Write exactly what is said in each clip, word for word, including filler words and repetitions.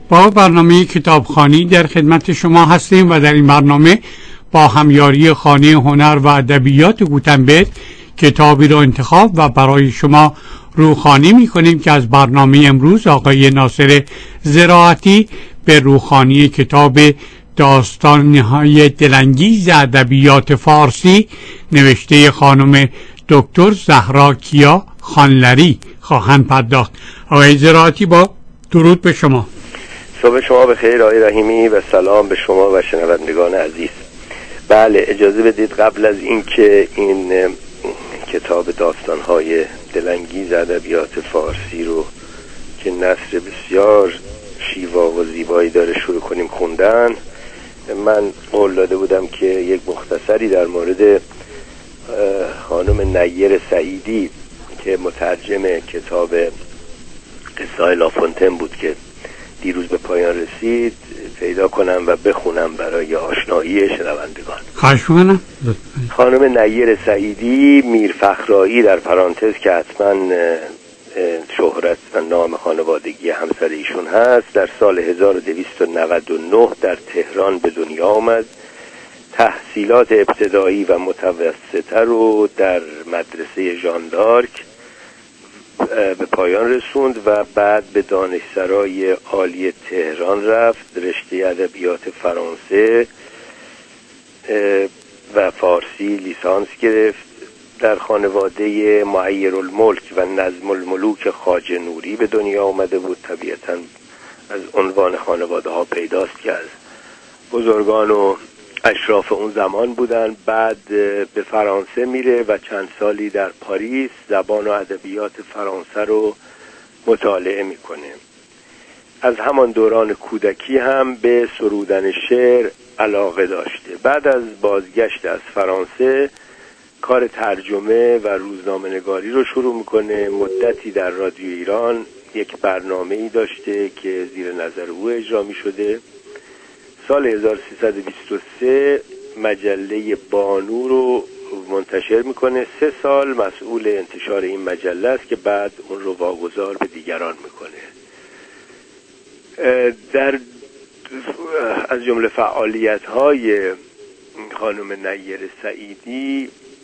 با برنامه کتابخوانی در خدمت شما هستیم و در این برنامه با همیاری خانه هنر و ادبیات گوتنبرگ کتابی را انتخاب و برای شما روخوانی می‌کنیم که از برنامه امروز آقای ناصر زراعتی به روخوانی کتاب داستان‌های دلانگیز ادبیات فارسی نوشته خانم دکتر زهرا کیا خانلری خواهند پرداخت. آقای زراعتی با درود به شما. صبح شما بخیر آقای رحیمی و سلام به شما و شنوندگان عزیز. بله، اجازه بدید قبل از اینکه این کتاب داستان‌های دلانگیز ادبیات فارسی رو که نثر بسیار شیوا و زیبایی داره شروع کنیم خوندن، من قول داده بودم که یک مختصری در مورد خانم نیر سعیدی که مترجم کتاب قصه‌های لافونتن بود که دیروز به پایان رسید پیدا کنم و بخونم برای آشنایی شنوندگان. خواهش می‌کنم. خانم نیر سعیدی، میر فخرایی در پرانتز که حتما شهرت و نام خانوادگی همسر ایشون هست، در سال هزار و دویست و نود و نه در تهران به دنیا آمد. تحصیلات ابتدایی و متوسطه رو در مدرسه ژان دارک به پایان رسوند و بعد به دانشسرای عالی تهران رفت، رشته ادبیات فرانسه و فارسی لیسانس گرفت. در خانواده معیرالملک و نظم الملوک خواجه نوری به دنیا آمده بود. طبیعتاً از عنوان خانواده ها پیداست که از بزرگان و اشراف اون زمان بودن. بعد به فرانسه میره و چند سالی در پاریس زبان و ادبیات فرانسه رو مطالعه میکنه. از همان دوران کودکی هم به سرودن شعر علاقه داشته. بعد از بازگشت از فرانسه کار ترجمه و روزنامه نگاری رو شروع میکنه. مدتی در رادیو ایران یک برنامه‌ای داشته که زیر نظر او اجرا میشده. سال هزار و سیصد و بیست و سه مجله بانو رو منتشر میکنه. سه سال مسئول انتشار این مجله است که بعد اون رو واگذار به دیگران میکنه. در از جمله فعالیت‌های خانم نیر سعیدی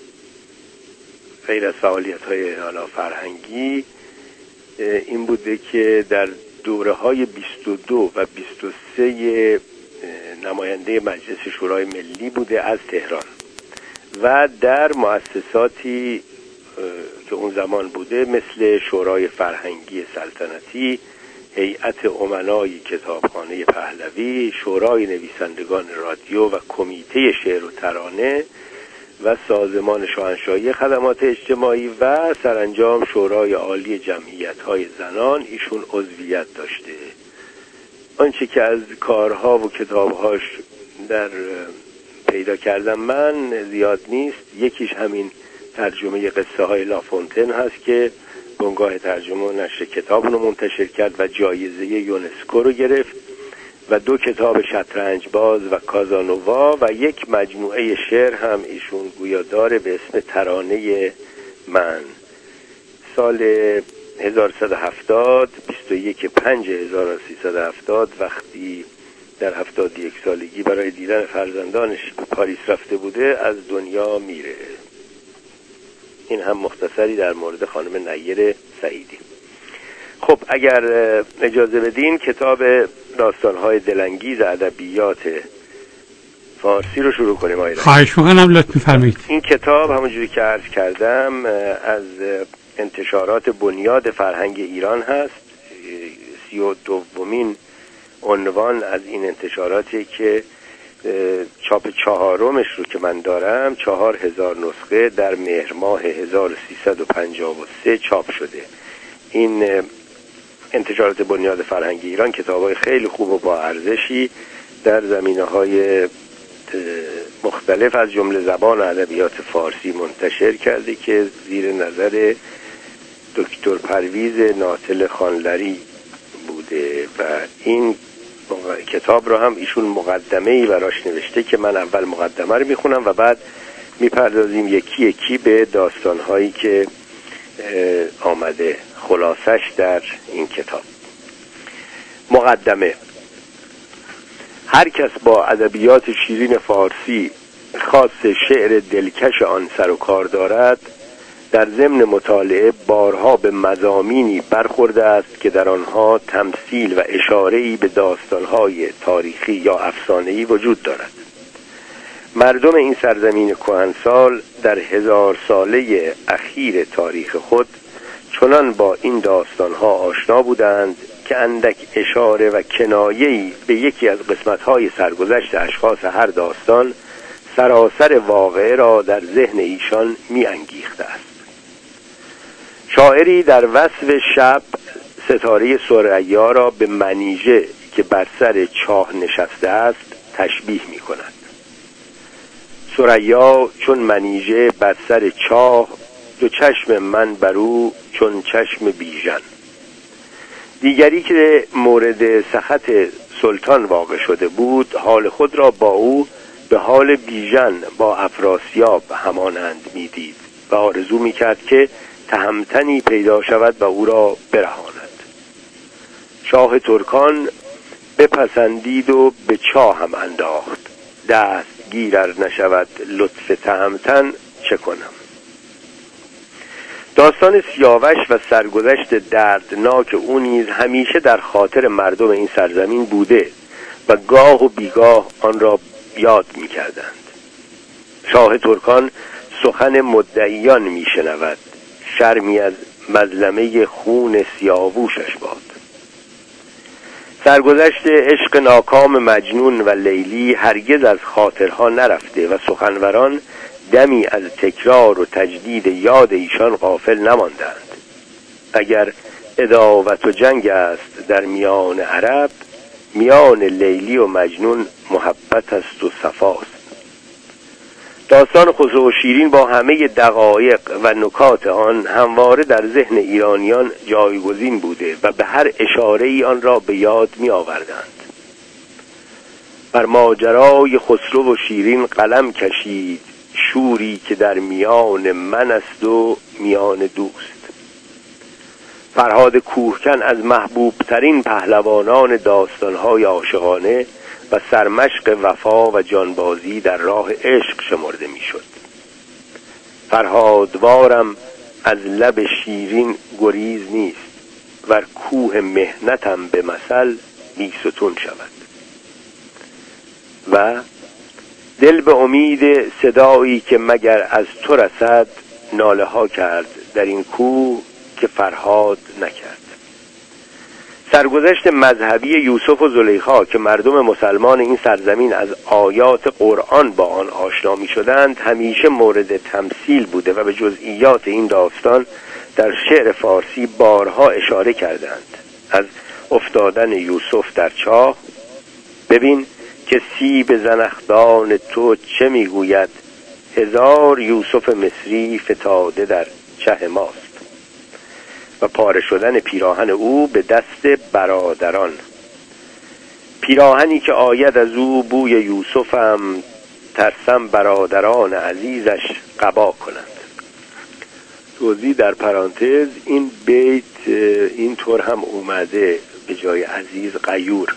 غیر از فعالیت‌های حالا فرهنگی این بوده که در دوره‌های بیست و دو و بیست و سه نماینده مجلس شورای ملی بوده از تهران و در مؤسساتی که اون زمان بوده مثل شورای فرهنگی سلطنتی، هیئت امنای کتابخانه پهلوی، شورای نویسندگان رادیو و کمیته شعر و ترانه و سازمان شاهنشاهی خدمات اجتماعی و سرانجام شورای عالی جمعیت‌های زنان ایشون عضویت داشته. آنچه که از کارها و کتابهاش در پیدا کردم من زیاد نیست. یکیش همین ترجمه قصه های لافونتن هست که بنگاه ترجمه و نشر کتاب رو منتشر کرد و جایزه یونسکو رو گرفت و دو کتاب شطرنج باز و کازانووا و یک مجموعه شعر هم ایشون گویا داره به اسم ترانه من. سال هزار و سیصد و هفتاد بیست و یک پنج هزار و سیصد و هفتاد وقتی در هفتاد و یک سالگی برای دیدن فرزندانش به پاریس رفته بوده از دنیا میره. این هم مختصری در مورد خانم نیر سعیدی. خب اگر اجازه بدین کتاب داستان‌های دلانگیز ادبیات فارسی رو شروع کنیم. آقای خواهش می‌کنم، لطف می‌فرمایید. این کتاب همونجوری که عرض کردم از انتشارات بنیاد فرهنگ ایران هست. سی و دومین عنوان از این انتشاراتی که چاپ چهارمش رو که من دارم چهار هزار نسخه در مهر ماه هزار و سیصد و پنجاه و سه چاپ شده. این انتشارات بنیاد فرهنگ ایران کتاب‌های خیلی خوب و با ارزشی در زمینه‌های مختلف از جمله زبان و ادبیات فارسی منتشر کرده که زیر نظر دکتر پرویز ناطل خانلری بوده و این کتاب رو هم ایشون مقدمه‌ای براش نوشته که من اول مقدمه رو میخونم و بعد میپردازیم یکی یکی به داستان‌هایی که آمده خلاصش در این کتاب. مقدمه. هر کس با ادبیات شیرین فارسی خاص شعر دلکش آن سر و کار دارد، در ضمن مطالعه بارها به مضامینی برخورده است که در آنها تمثیل و اشاره‌ای به داستان‌های تاریخی یا افسانه‌ای وجود دارد. مردم این سرزمین کهنسال در هزار ساله اخیر تاریخ خود چنان با این داستان‌ها آشنا بودند که اندک اشاره و کنایه‌ای به یکی از قسمت‌های سرگذشت اشخاص هر داستان سراسر واقعه را در ذهن ایشان می‌انگیخته است. شاعری در وصف شب ستاره ثریا را به منیژه که بر سر چاه نشسته است تشبیه می‌کند. ثریا چون منیژه بر سر چاه، دو چشم من بر او چون چشم بیژن. دیگری که مورد سخط سلطان واقع شده بود، حال خود را با او به حال بیژن با افراسیاب همانند می‌دید و آرزو می‌کرد که تهمتنی پیدا شود و او را برهاند. شاه ترکان بپسندید و به چاه هم انداخت. دست گیرر نشود لطف تهمتن چه کنم. داستان سیاوش و سرگذشت دردناک او نیز همیشه در خاطر مردم این سرزمین بوده و گاه و بیگاه آن را یاد می کردند. شاه ترکان سخن مدعیان می شنود، شرمی از مظلمه خون سیاووشش باد. سرگذشت عشق ناکام مجنون و لیلی هرگز از خاطرها نرفته و سخنوران دمی از تکرار و تجدید یاد ایشان غافل نماندند. اگر عداوت و جنگ است در میان عرب، میان لیلی و مجنون محبت است و صفاست. داستان خسرو و شیرین با همه دقایق و نکات آن همواره در ذهن ایرانیان جایگزین بوده و به هر اشاره‌ای آن را به یاد می آوردند. بر ماجرای خسرو و شیرین قلم کشید شوری که در میان من است و میان دوست. فرهاد کوهکن از محبوب ترین پهلوانان داستان‌های عاشقانه و سرمشق وفا و جانبازی در راه عشق شمرده میشد. فرهادوارم از لب شیرین گریز نیست، ور کوه مهنتم به مثل بیستون شود. و دل به امید صدایی که مگر از تو رسد ناله ها کرد در این کوه که فرهاد نکرد. سرگذشت مذهبی یوسف و زلیخا که مردم مسلمان این سرزمین از آیات قرآن با آن آشنا می شدند همیشه مورد تمثیل بوده و به جزئیات این داستان در شعر فارسی بارها اشاره کردند. از افتادن یوسف در چاه، ببین که سیب زنخدان تو چه میگوید، هزار یوسف مصری فتاده در چه ماست، و پاره شدن پیراهن او به دست برادران. پیراهنی که آید از او بوی یوسفم، ترسم برادران عزیزش قبا کنند. توضیح در پرانتز، این بیت اینطور هم اومده به جای عزیز غیور،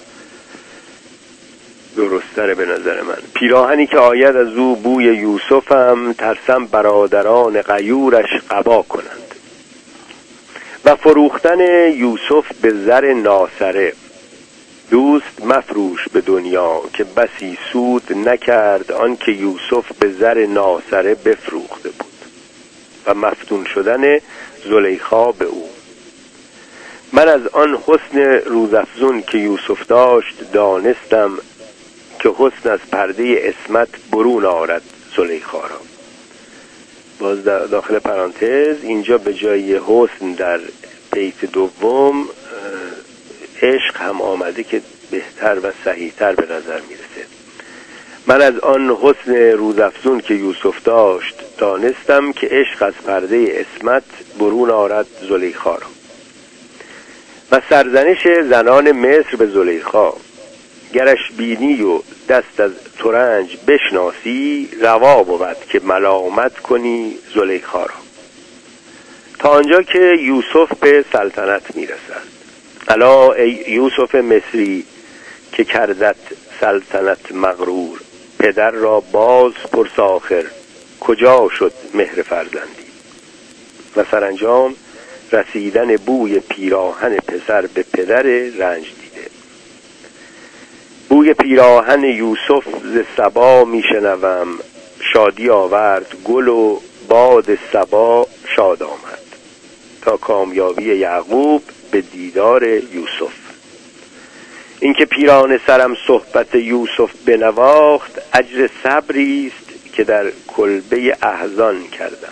درستره به نظر من. پیراهنی که آید از او بوی یوسفم، ترسم برادران غیورش قبا کنند. و فروختن یوسف به زر ناسره. دوست مفروش به دنیا که بسی سود نکرد آن که یوسف به زر ناسره بفروخته بود. و مفتون شدن زلیخا به او. من از آن حسن روزافزون که یوسف داشت دانستم، که حسن از پرده عصمت برون آرد زلیخا را. باز داخل پرانتز اینجا به جای حسن در بیت دوم عشق هم آمده که بهتر و صحیح‌تر به نظر میرسه. من از آن حسن روزافزون که یوسف داشت دانستم، که عشق از پرده عصمت برون آرد زلیخا را. و سرزنش زنان مصر به زلیخا. گرش بینی و دست از ترنج بشناسی، روا بود که ملامت کنی زلیخا را. تا آنجا که یوسف به سلطنت میرسد. الا ای یوسف مصری که کردت سلطنت مغرور. پدر را باز پرس آخر کجا شد مهر فرزندی. و سرانجام رسیدن بوی پیراهن پسر به پدر رنج دیده. بوی پیراهن یوسف ز سبا میشنوم، شادی آورد گل و باد سبا شاد آمد. تا کامیابی یعقوب به دیدار یوسف. این که پیران سرم صحبت یوسف بنواخت، اجر صبری است که در کلبه احزان کردم.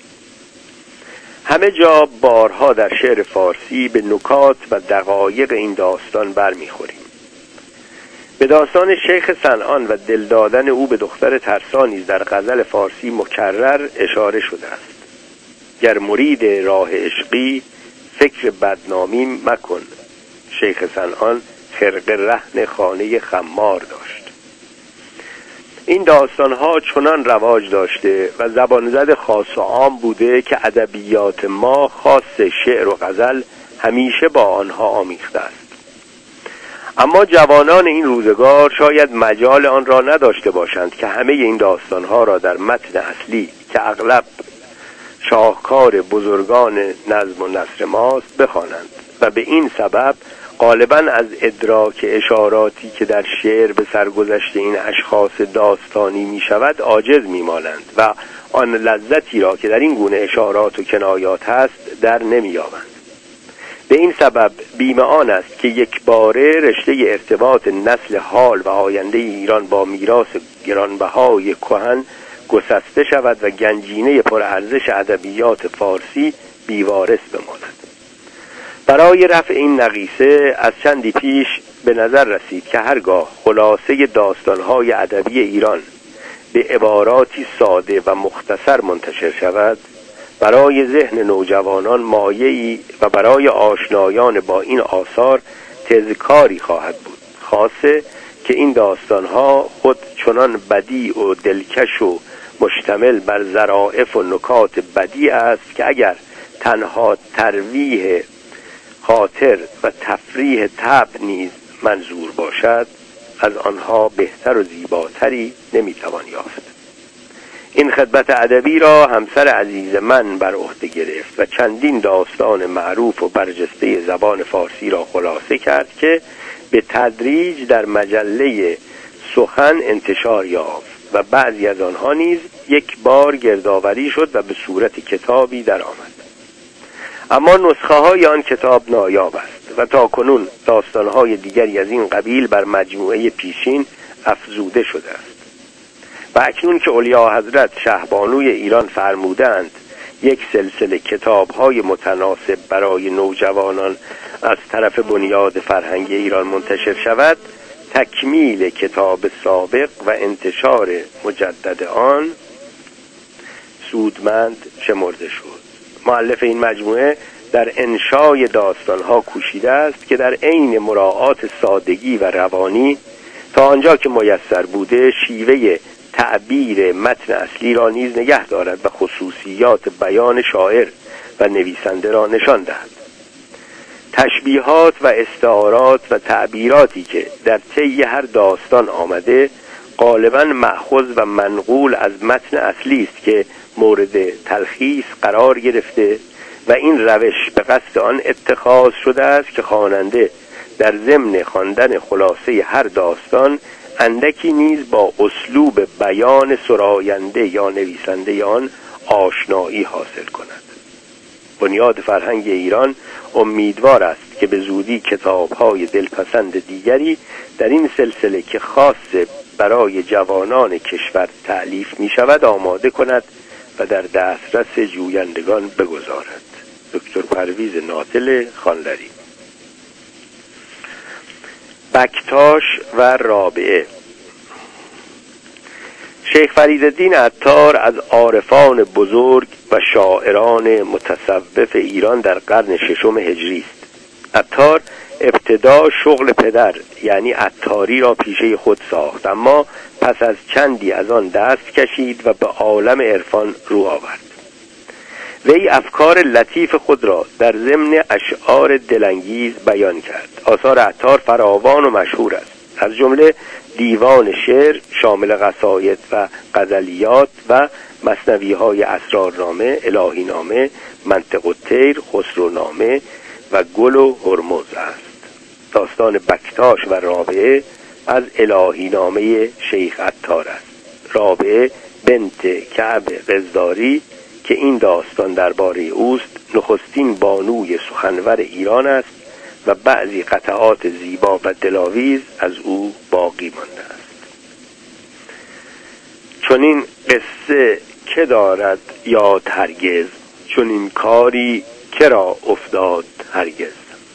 همه جا بارها در شعر فارسی به نکات و دقایق این داستان برمیخوریم. به داستان شیخ صنعان و دل دادن او به دختر ترسا نیز در غزل فارسی مکرر اشاره شده است. گر مرید راه عشقی فکر بدنامی مکن. شیخ صنعان خرقه رهن خانه خمار داشت. این داستانها چنان رواج داشته و زبانزد خاص و عام بوده که ادبیات ما خاص شعر و غزل همیشه با آنها آمیخته است. اما جوانان این روزگار شاید مجال آن را نداشته باشند که همه این داستانها را در متن اصلی که اغلب شاهکار بزرگان نظم و نثر ماست بخوانند و به این سبب غالباً از ادراک اشاراتی که در شعر به سرگذشت این اشخاص داستانی می شود عاجز می مانند و آن لذتی را که در این گونه اشارات و کنایات هست در نمی یابند. به این سبب بیم آن است که یک باره رشته ارتباط نسل حال و آینده ایران با میراث گرانبهای کهن گسسته شود و گنجینه پرارزش ادبیات فارسی بیوارث بماند. برای رفع این نقیصه از چندی پیش به نظر رسید که هرگاه خلاصه داستان‌های ادبی ایران به عباراتی ساده و مختصر منتشر شود، برای ذهن نوجوانان مایه‌ای و برای آشنایان با این آثار تذکاری خواهد بود، خاصه که این داستان‌ها خود چنان بدیع و دلکش و مشتمل بر ظرافت و نکات بدیع است که اگر تنها ترویح خاطر و تفریح طبع نیز منظور باشد، از آنها بهتر و زیباتری نمیتوان یافت. این خدمت ادبی را همسر عزیز من بر عهده گرفت و چندین داستان معروف و برجسته زبان فارسی را خلاصه کرد که به تدریج در مجله سخن انتشار یافت و بعضی از آنها نیز یک بار گردآوری شد و به صورت کتابی در آمد. اما نسخه های آن کتاب نایاب است و تا کنون داستانهای دیگری از این قبیل بر مجموعه پیشین افزوده شده است. و اکنون که اولیا حضرت شهبانوی ایران فرمودند یک سلسله کتاب‌های متناسب برای نوجوانان از طرف بنیاد فرهنگ ایران منتشر شود، تکمیل کتاب سابق و انتشار مجدد آن سودمند شمرده شد. مؤلف این مجموعه در انشای داستانها کوشیده است که در عین مراعات سادگی و روانی تا آنجا که میسر بوده شیوه تعبیر متن اصلی را نیز نگه دارد و خصوصیات بیان شاعر و نویسنده را نشان دهد. تشبیهات و استعارات و تعبیراتی که در طی هر داستان آمده غالباً مأخوذ و منقول از متن اصلی است که مورد تلخیص قرار گرفته و این روش به قصد آن اتخاذ شده است که خواننده در ضمن خواندن خلاصه هر داستان اندکی نیز با اسلوب بیان سراینده یا نویسنده آن آشنایی حاصل کند. بنیاد فرهنگ ایران امیدوار است که به زودی کتاب‌های دلپسند دیگری در این سلسله که خاص برای جوانان کشور تألیف می شود آماده کند و در دسترس جویندگان بگذارد. دکتر پرویز ناطل خانلری. بکتاش و رابعه. شیخ فریدالدین عطار از عارفان بزرگ و شاعران متصوف ایران در قرن ششم هجری است. عطار ابتدا شغل پدر یعنی عطاری را پیشه خود ساخت، اما پس از چندی از آن دست کشید و به عالم عرفان رو آورد. وی افکار لطیف خود را در ضمن اشعار دلانگیز بیان کرد. آثار عطار فراوان و مشهور است. از جمله دیوان شعر شامل قصاید و غزلیات و مثنوی‌های اسرارنامه، الهینامه، منطق الطیر، خسرونامه و گل و هرمز است. داستان بکتاش و رابعه از الهینامه شیخ عطار است. رابعه بنت کعب قزداری که این داستان درباره اوست، نخستین بانوی سخنور ایران است و بعضی قطعات زیبا و دلاویز از او باقی مانده است. چون این قصه که دارد یاد هرگز، چون این کاری که را افتاد هرگز.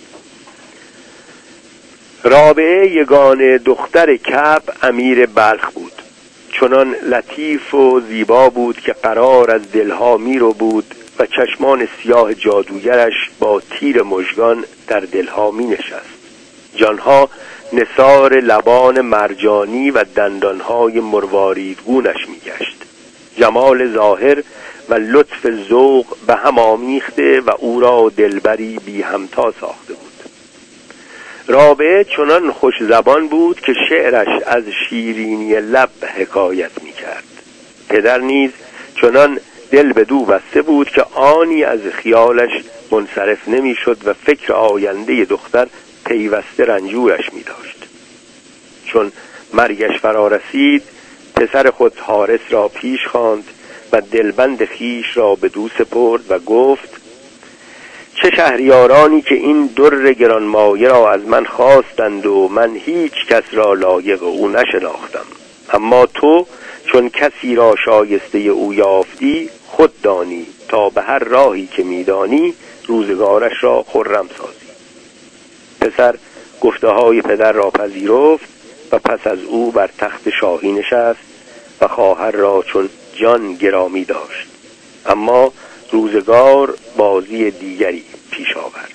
رابعه یگانه دختر کعب امیر بلخ بود. چنان لطیف و زیبا بود که قرار از دلها می رو بود و چشمان سیاه جادوگرش با تیر مژگان در دلها می نشست. جانها نثار لبان مرجانی و دندانهای مرواریدگونش می گشت. جمال ظاهر و لطف ذوق به هم آمیخته و او را دلبری بی همتا ساخته بود. رابعه چنان خوش زبان بود که شعرش از شیرینی لب حکایت می کرد. پدر نیز چنان دل به دو بسته بود که آنی از خیالش منصرف نمی شد و فکر آینده دختر پیوسته رنجورش می داشت. چون مرگش فرا رسید، پسر خود حارس را پیش خواند و دلبند خیش را به دو سپرد و گفت: چه شهریارانی که این در گرانمایه را از من خواستند و من هیچ کس را لایق او نشناختم، اما تو چون کسی را شایسته او یافتی، خود دانی تا به هر راهی که میدانی روزگارش را خرم سازی. پسر گفته های پدر را پذیرفت و پس از او بر تخت شاهی نشست و خواهر را چون جان گرامی داشت. اما روزگار بازی دیگری پیش آورد.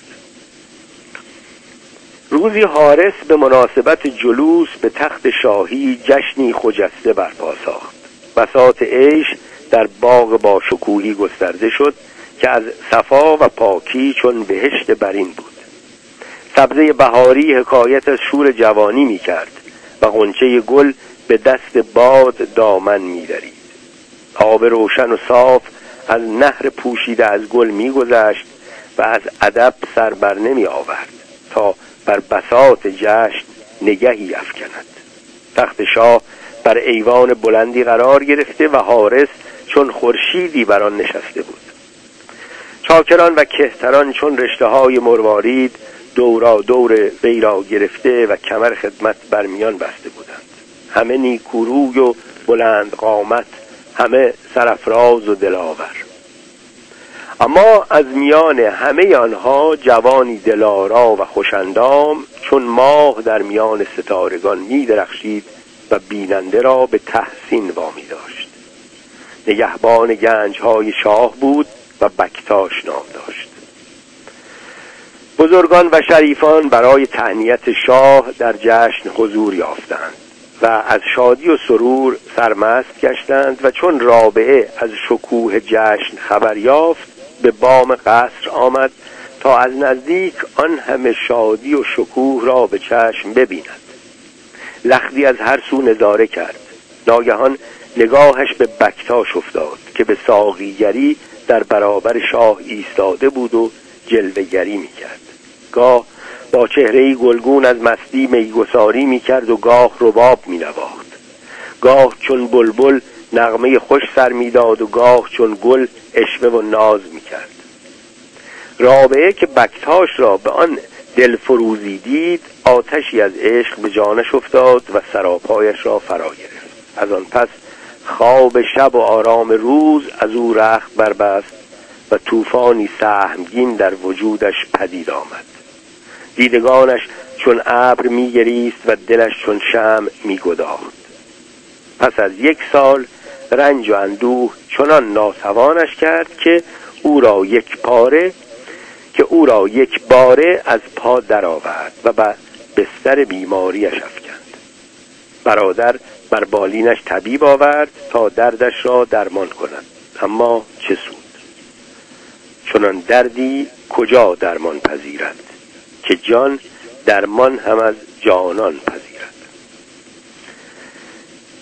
روزی حارس به مناسبت جلوس به تخت شاهی جشنی خجسته برپا ساخت. بساط عیش در باغ با شکوهی گسترده شد که از صفا و پاکی چون بهشت برین بود. سبزه بهاری حکایت از شور جوانی می کرد و غنچه گل به دست باد دامن می درید. آب روشن و صاف از نهر پوشیده از گل می گذشت و از ادب سر بر نمی آورد تا بر بساط جشن نگهی افکند. تخت شاه بر ایوان بلندی قرار گرفته و حارس چون خورشیدی بر آن نشسته بود. چاکران و کهتران چون رشته های مروارید دورا دور وی را گرفته و کمر خدمت بر میان بسته بودند. همه نیکوروی و بلند قامت، همه سرافراز و دلاور. اما از میان همه آنها جوانی دلارا و خوشندام چون ماه در میان ستارگان می درخشید و بیننده را به تحسین وامی داشت. نگهبان گنجهای شاه بود و بکتاش نام داشت. بزرگان و شریفان برای تهنیت شاه در جشن حضور یافتند و از شادی و سرور سرمست گشتند و چون رابعه از شکوه جشن خبر یافت به بام قصر آمد تا از نزدیک آن همه شادی و شکوه را به چشم ببیند. لختی از هر سو نظاره کرد. ناگهان نگاهش به بکتاش افتاد که به ساقیگری در برابر شاه ایستاده بود و جلوه‌گری می‌کرد. گاه با چهره‌ای گلگون از مستی میگساری می‌کرد و گاه رباب می‌نواخت. گاه چون بلبل نغمه خوش سر می‌داد و گاه چون گل عشوه و ناز می‌کرد. رابعه که بکتاش را به آن دل فروزی دید، آتشی از عشق به جانش افتاد و سراپایش را فرا گرفت. از آن پس خواب شب و آرام روز از او رخت بربست و طوفانی سهمگین در وجودش پدید آمد. دیدگانش چون ابر می‌گریست و دلش چون شمع می‌گداخت. پس از یک سال رنج و اندوه چنان ناتوانش کرد که او را یک پاره که او را یک باره از پا درآورد و به بستر بیماریش افکند. برادر بر بالینش طبیب آورد تا دردش را درمان کند، اما چه سود؟ چنان دردی کجا درمان پذیرد که جان درمان هم از جانان پذیرد.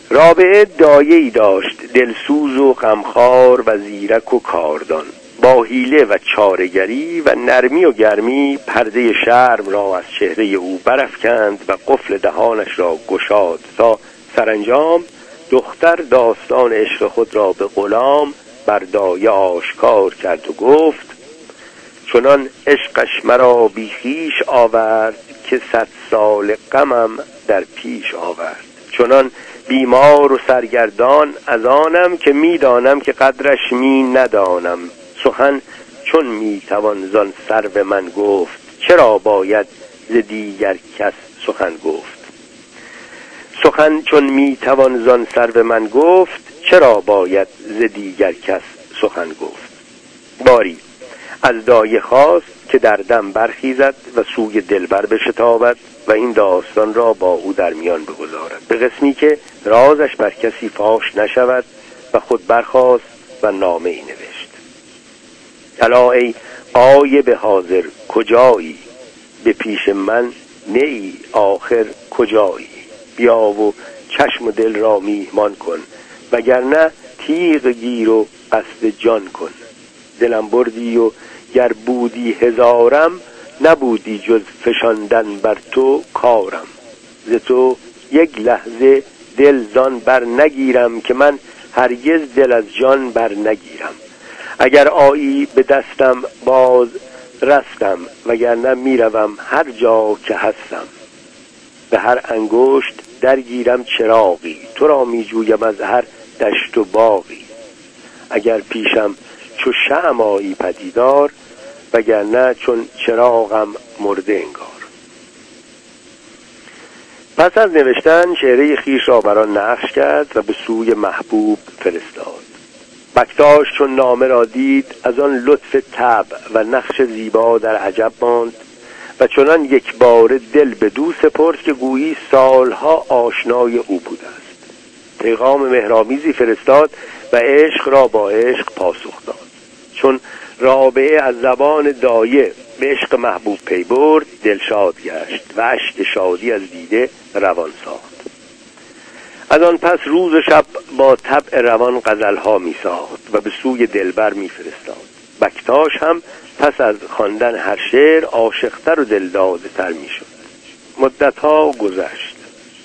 رابعه دایه‌ای داشت دلسوز و غمخوار و زیرک و کاردان، با حیله و چاره‌گری و نرمی و گرمی پرده شرم را از چهره او برافکند و قفل دهانش را گشاد تا سرانجام دختر داستان عشق خود را به غلام بر دایه آشکار کرد و گفت: چنان عشقش مرا بی خویش آورد که صد سال غمم در پیش آورد. چنان بیمار و سرگردان از آنم که میدانم که قدرش می ندانم. سخن چون میتوان زان سرو من گفت، چرا باید ز دیگر کس سخن گفت. سخن چون میتوان زان سرو من گفت، چرا باید ز دیگر کس سخن گفت. باری از دایه خواست که در دم برخیزد و سوی دلبر بشتابد و این داستان را با او در میان بگذارد، به قسمی که رازش بر کسی فاش نشود، و خود برخاست و نامه ای نوشت: الا ای غایب حاضر کجایی، به پیش من نی آخر کجایی. بیا و چشم و دل را میهمان کن، وگرنه تیغ گیر و قصد جان کن. دلم بردی و گر بودی هزارم، نبودی جز فشاندن بر تو کارم. ز تو یک لحظه دل زان بر نگیرم، که من هرگز دل از جان بر نگیرم. اگر آیی به دستم باز رستم، وگرنه میروم هر جا که هستم. به هر انگشت درگیرم چراغی، تو را میجویم از هر دشت و باغی. اگر پیشم چو شمع آیی پدیدار، وگرنه چون چراغم مرده انگار. پس از نوشتن چهره خویش را بر آن نقش کرد و به سوی محبوب فرستاد. بکتاش چون نامه را دید از آن لطف طبع و نقش زیبا در عجب ماند و چنان یک بار دل به دو سپرد که گویی سالها آشنای او بوده است. پیغام مهرآمیزی فرستاد و عشق را با عشق پاسخ داد. چون رابعه از زبان دایه به عشق محبوب پی برد، دلشاد گشت و اشک شادی از دیده روان ساخت. از آن پس روز و شب با طبع روان غزلها می ساخت و به سوی دلبر می فرستاد. بکتاش هم پس از خواندن هر شعر عاشقتر و دلداده تر می شد. مدتها گذشت.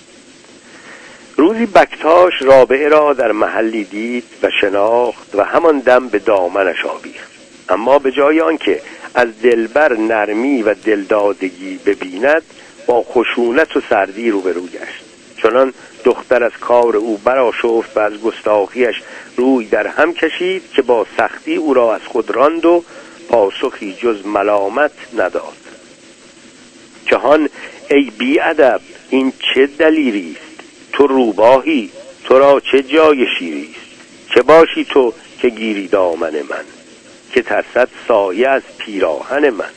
روزی بکتاش رابعه را در محلی دید و شناخت و همان دم به دامنش آویخت. اما به جای آنکه از دلبر نرمی و دلدادگی ببیند، با خشونت و سردی روبرو گشت. چنان دختر از کار او برآشفت و از گستاخیش روی در هم کشید که با سختی او را از خود راند و پاسخی جز ملامت نداد. جهان ای بی ادب، این چه دلیری است؟ تو روباهی، تو را چه جای شیری است؟ چه باشی تو که گیری دامن من، که ترسد سایه از پیراهن من.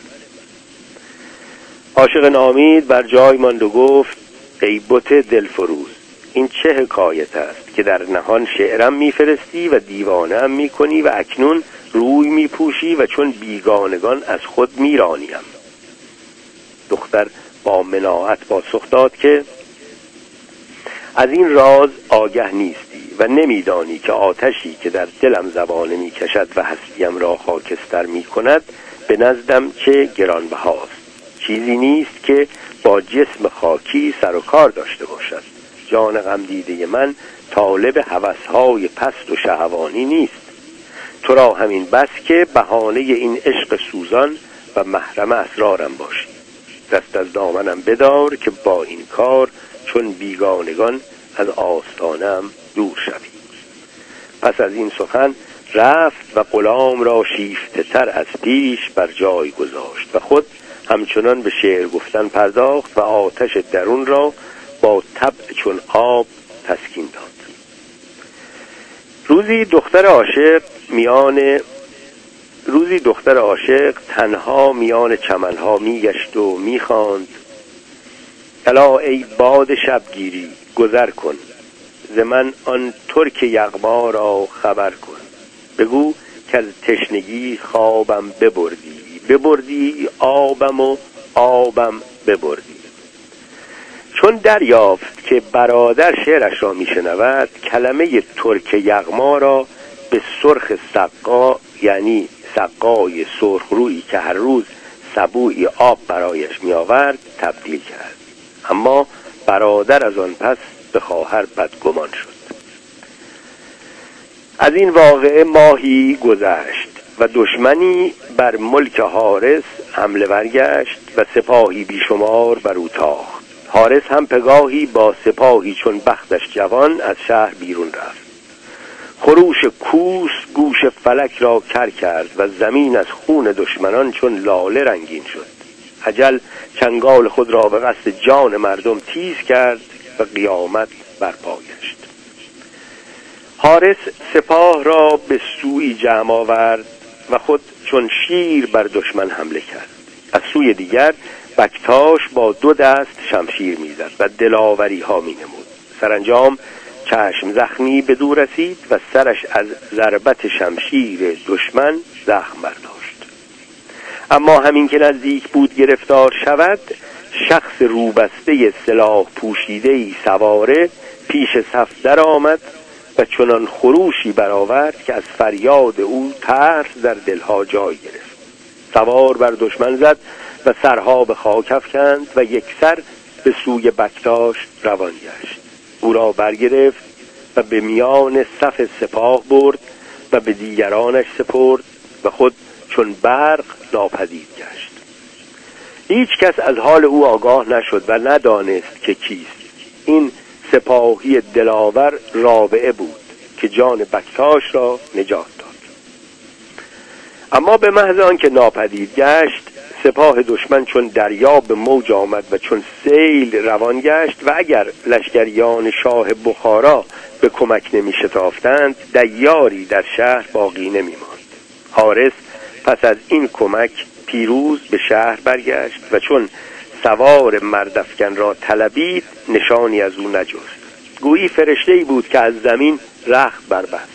عاشق نامید بر جای ماند و گفت: ای بت دلفروز، این چه حکایت است که در نهان شعرم میفرستی و دیوانه ام میکنی و اکنون روی میپوشی و چون بیگانگان از خود میرانیم. دختر با مناعت پاسخ داد که از این راز آگه نیستی و نمیدانی که آتشی که در دلم زبانه میکشد و هستیم را خاکستر میکند به نزدم چه گرانبهاست. چیزی نیست که با جسم خاکی سر و کار داشته باشد. جان غم دیده من طالب هوس‌های پست و شهوانی نیست. تو را همین بس که بهانه این عشق سوزان و محرم اسرارم باشی. دست از دامنم بدار که با این کار چون بیگانگان از آستانم دور شوی. پس از این سخن رفت و غلام را شیفته تر از پیش بر جای گذاشت و خود همچنان به شعر گفتن پرداخت و آتش درون را با طبع چون آب تسکین داد. روزی دختر عاشق میان روزی دختر عاشق تنها میان چمنها میگشت و میخواند: الا ای باد شبگیری گذر کن، ز من آن ترک یغما را خبر کن. بگو که از تشنگی خوابم ببردی، ببردی آبم و آبم ببردی. چون دریافت که برادر شعرش را میشنود، کلمه ترک یغما را به سرخ سقا، یعنی سقای سرخ رویی که هر روز سبوی آب برایش می آورد، تبدیل کرد. اما برادر از آن پس به خواهر بدگمان شد. از این واقعه ماهی گذشت و دشمنی بر ملک حارس حمله برگشت و سپاهی بیشمار بر او تاخت. حارس هم پگاهی با سپاهی چون بختش جوان از شهر بیرون رفت. خروش کوس گوش فلک را کر کرد و زمین از خون دشمنان چون لاله رنگین شد. اجل چنگال خود را به قصد جان مردم تیز کرد و قیامت برپا گشت. حارس سپاه را به سوی جمع آورد و خود چون شیر بر دشمن حمله کرد. از سوی دیگر بکتاش با دو دست شمشیر میزد و دلاوری ها می نمود. سرانجام چشم زخمی به دور رسید و سرش از ضربت شمشیر دشمن زخم برداشت. اما همین که نزدیک بود گرفتار شود، شخص روبسته سلاح پوشیده‌ای سواره پیش صف در آمد و چنان خروشی برآورد که از فریاد او ترس در دلها جای گرفت. سوار بر دشمن زد و سرها به خاک افکند و یک سر به سوی بکتاش روان گشت. او را برگرفت و به میان صف سپاه برد و به دیگرانش سپرد و خود چون برق ناپدید گشت. هیچ کس از حال او آگاه نشد و ندانست که کیست. این سپاهی دلاور رابعه بود که جان بکتاش را نجات داد. اما به محض آنکه ناپدید گشت، سپاه دشمن چون دریا به موج آمد و چون سیل روان گشت و اگر لشکریان شاه بخارا به کمک نمی شتافتند، دیاری در شهر باقی نمی ماند. حارس پس از این کمک پیروز به شهر برگشت و چون سوار مردافکن را طلبید، نشانی از او نجست. گویی فرشته‌ای بود که از زمین رخت بربست.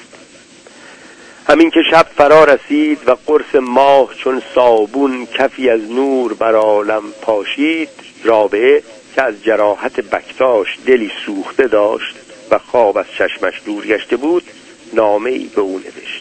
همین که شب فرا رسید و قرص ماه چون صابون کفی از نور بر عالم پاشید، رابعه که از جراحت بکتاش دلی سوخته داشت و خواب از چشمش دور گشته بود، نامه‌ای به او نوشت.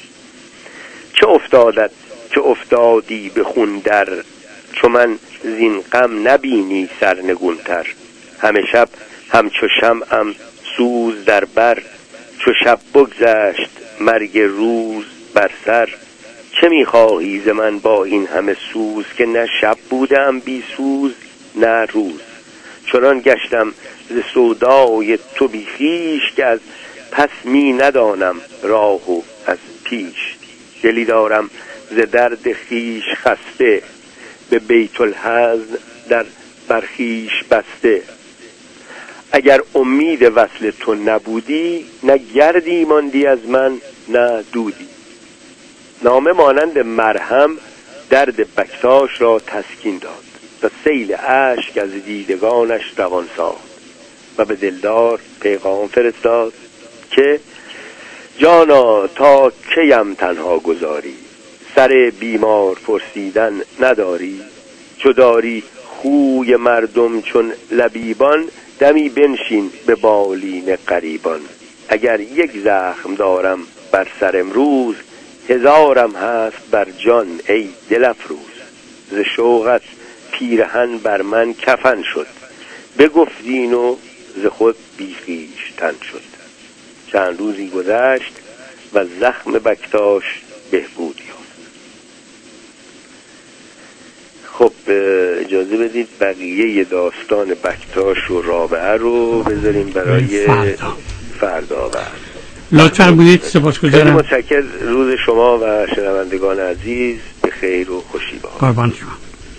چه افتادت که افتادی به خون در، چو من زین غم نبینی سرنگونتر. همه شب همچو شمعم سوز در بر، چو شب بگذشت مرگ روز بر سر. چه میخواهی ز من با این همه سوز، که نه شب بودم بی سوز نه روز. چنان گشتم ز سودای تو بی خویش، که از پس می ندانم راه و از پیش. دلی دارم ز درد خویش خسته، به بیت الحزن در برخیش بسته. اگر امید وصل تو نبودی، نه گردی ماندی از من نه دودی. نامه مانند مرهم درد بکتاش را تسکین داد و سیل اشک از دیدگانش روان ساخت و به دلدار پیغام فرستاد که جانا تا کیم تنها گذاری، سر بیمار پرسیدن نداری. چو داری خوی مردم چون لبیبان، دمی بنشین به بالین غریبان. اگر یک زخم دارم بر سر امروز، هزارم هست بر جان ای دل افروز. ز شوقت پیرهن بر من کفن شد، بگفتین و ز خود بی خویشتن شد. چند روزی گذشت و زخم بکتاش بهبود یافت. خب اجازه بدید بقیه داستان بکتاش و رابعه رو بذاریم برای فردا, فردا بعد. لطفاً بودید. سپاسگزارم. خیلی متشکرم. روز شما و شنوندگان عزیز به خیر و خوشی باد. قربان شما.